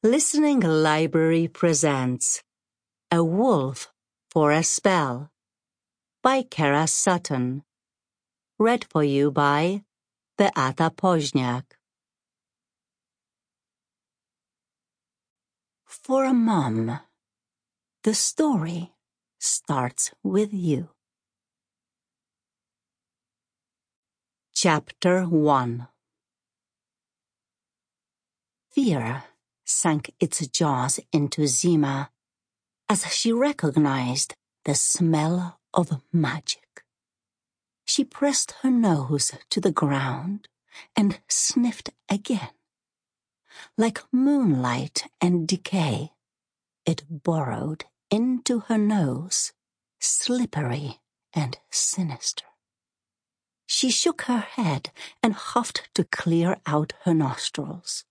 Listening Library presents A Wolf for a Spell by Kara Sutton. Read for you by Beata Poźniak. For a Mom, the story starts with you. Chapter 1. Fear sank its jaws into Zima as she recognized the smell of magic. She pressed her nose to the ground and sniffed again. Like moonlight and decay, it burrowed into her nose, slippery and sinister. She shook her head and huffed to clear out her nostrils.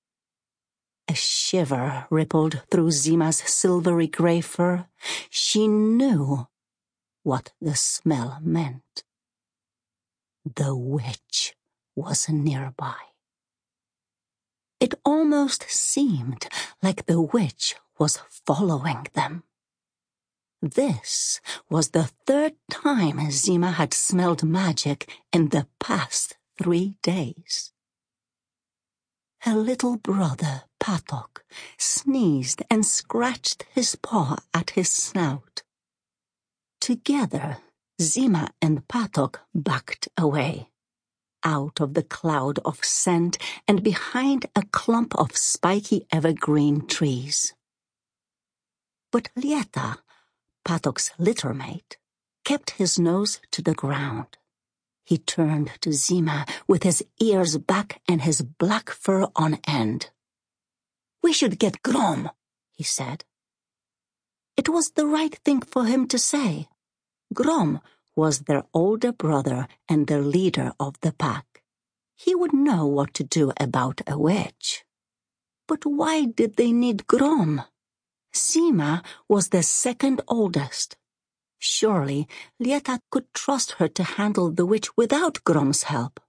A shiver rippled through Zima's silvery gray fur. She knew what the smell meant. The witch was nearby. It almost seemed like the witch was following them. This was the third time Zima had smelled magic in the past 3 days. Her little brother, Patok, sneezed and scratched his paw at his snout. Together, Zima and Patok backed away, out of the cloud of scent and behind a clump of spiky evergreen trees. But Lieta, Patok's littermate, kept his nose to the ground. He turned to Zima with his ears back and his black fur on end. "We should get Grom," he said. It was the right thing for him to say. Grom was their older brother and the leader of the pack. He would know what to do about a witch. But why did they need Grom? Zima was the second oldest. Surely Lieta could trust her to handle the witch without Grom's help.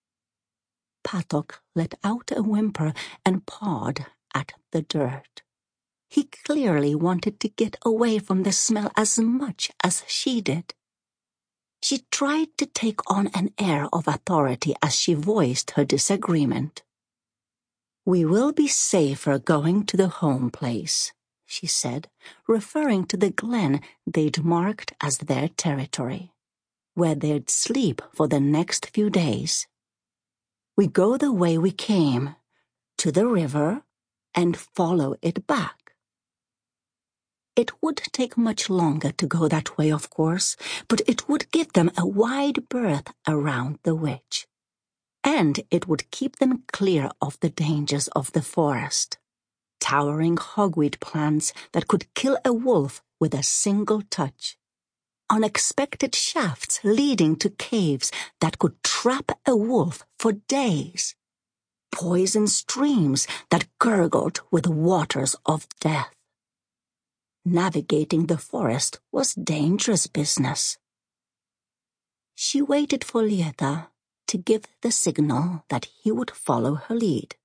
Patok let out a whimper and pawed at the dirt. He clearly wanted to get away from the smell as much as she did. She tried to take on an air of authority as she voiced her disagreement. "We will be safer going to the home place," she said, referring to the glen they'd marked as their territory, where they'd sleep for the next few days. "We go the way we came, to the river, and follow it back." It would take much longer to go that way, of course, but it would give them a wide berth around the witch. And it would keep them clear of the dangers of the forest. Towering hogweed plants that could kill a wolf with a single touch. Unexpected shafts leading to caves that could trap a wolf for days. Poison streams that gurgled with waters of death. Navigating the forest was dangerous business. She waited for Lieta to give the signal that he would follow her lead.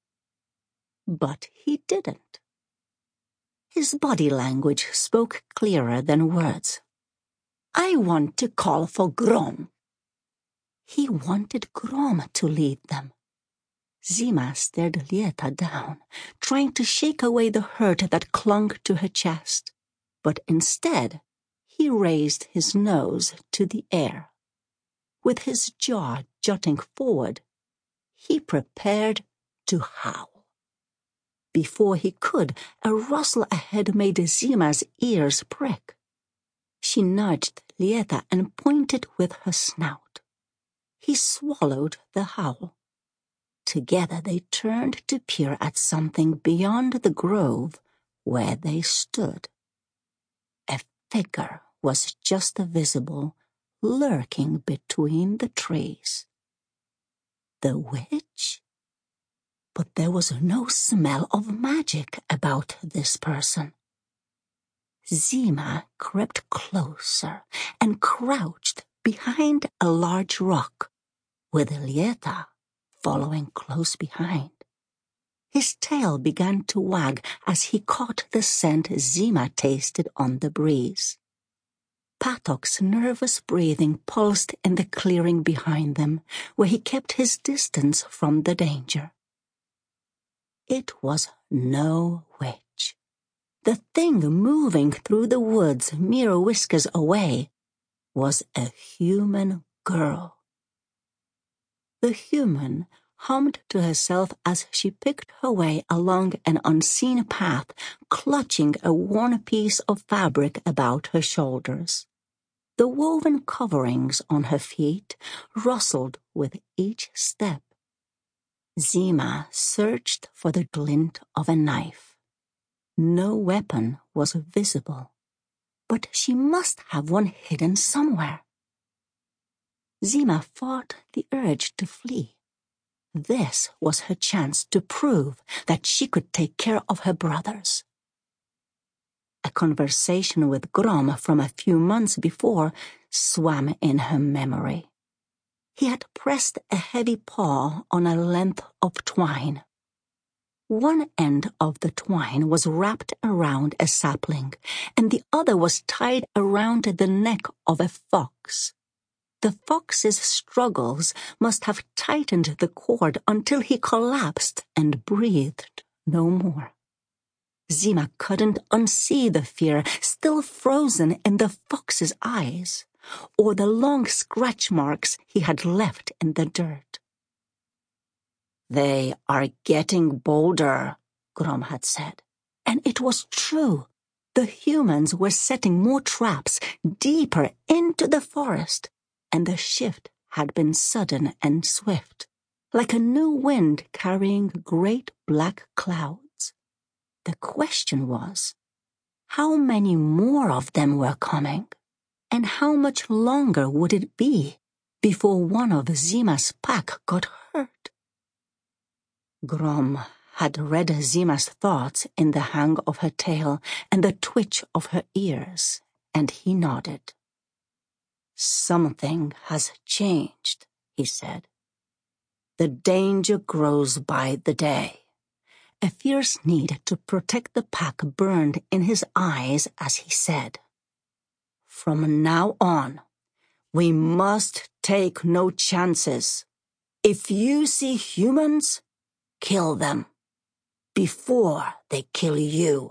But he didn't. His body language spoke clearer than words. "I want to call for Grom." He wanted Grom to lead them. Zima stared Lieta down, trying to shake away the hurt that clung to her chest. But instead, he raised his nose to the air. With his jaw jutting forward, he prepared to howl. Before he could, a rustle ahead made Zima's ears prick. She nudged Lieta and pointed with her snout. He swallowed the howl. Together they turned to peer at something beyond the grove where they stood. A figure was just visible, lurking between the trees. The witch? But there was no smell of magic about this person. Zima crept closer and crouched behind a large rock, with Lieta following close behind. His tail began to wag as he caught the scent Zima tasted on the breeze. Patok's nervous breathing pulsed in the clearing behind them, where he kept his distance from the danger. It was no witch. The thing moving through the woods mere whiskers away was a human girl. The human hummed to herself as she picked her way along an unseen path, clutching a worn piece of fabric about her shoulders. The woven coverings on her feet rustled with each step. Zima searched for the glint of a knife. No weapon was visible, but she must have one hidden somewhere. Zima fought the urge to flee. This was her chance to prove that she could take care of her brothers. A conversation with Grom from a few months before swam in her memory. He had pressed a heavy paw on a length of twine. One end of the twine was wrapped around a sapling, and the other was tied around the neck of a fox. The fox's struggles must have tightened the cord until he collapsed and breathed no more. Zima couldn't unsee the fear still frozen in the fox's eyes, or the long scratch marks he had left in the dirt. "They are getting bolder," Grom had said. And it was true. The humans were setting more traps deeper into the forest, and the shift had been sudden and swift, like a new wind carrying great black clouds. The question was, how many more of them were coming, and how much longer would it be before one of Zima's pack got hurt? Grom had read Zima's thoughts in the hang of her tail and the twitch of her ears, and he nodded. "Something has changed," he said. "The danger grows by the day." A fierce need to protect the pack burned in his eyes as he said, "From now on, we must take no chances. If you see humans, kill them before they kill you."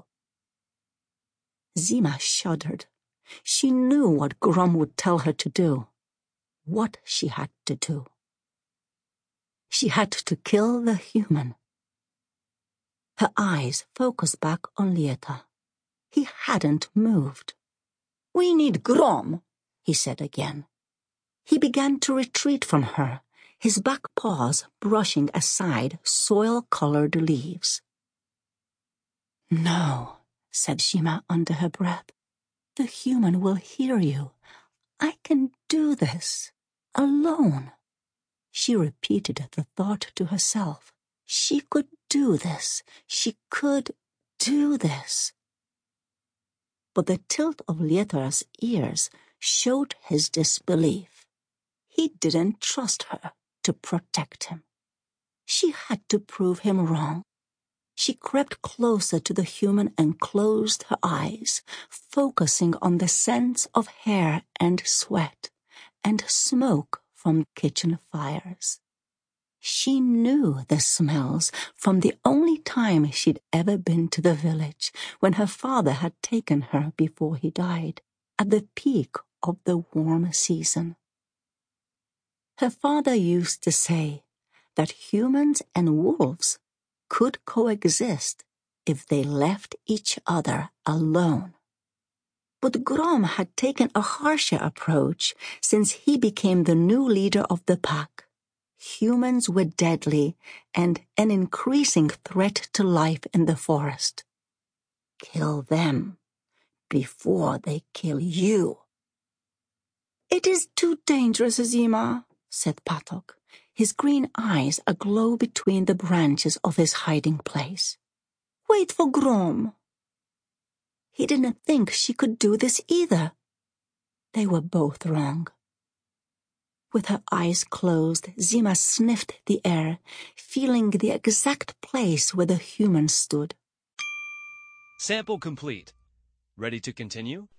Zima shuddered. She knew what Grom would tell her to do, what she had to do. She had to kill the human. Her eyes focused back on Lieta. He hadn't moved. "We need Grom," he said again. He began to retreat from her, his back paws brushing aside soil-colored leaves. "No," said Zima under her breath. "The human will hear you. I can do this, alone." She repeated the thought to herself. She could do this. She could do this. But the tilt of Lieta's ears showed his disbelief. He didn't trust her to protect him. She had to prove him wrong. She crept closer to the human and closed her eyes, focusing on the scents of hair and sweat and smoke from kitchen fires. She knew the smells from the only time she'd ever been to the village, when her father had taken her before he died, at the peak of the warm season. Her father used to say that humans and wolves could coexist if they left each other alone. But Grom had taken a harsher approach since he became the new leader of the pack. Humans were deadly and an increasing threat to life in the forest. Kill them before they kill you. "It is too dangerous, Zima," said Patok, his green eyes aglow between the branches of his hiding place. "Wait for Grom." He didn't think she could do this either. They were both wrong. With her eyes closed, Zima sniffed the air, feeling the exact place where the human stood. Sample complete. Ready to continue?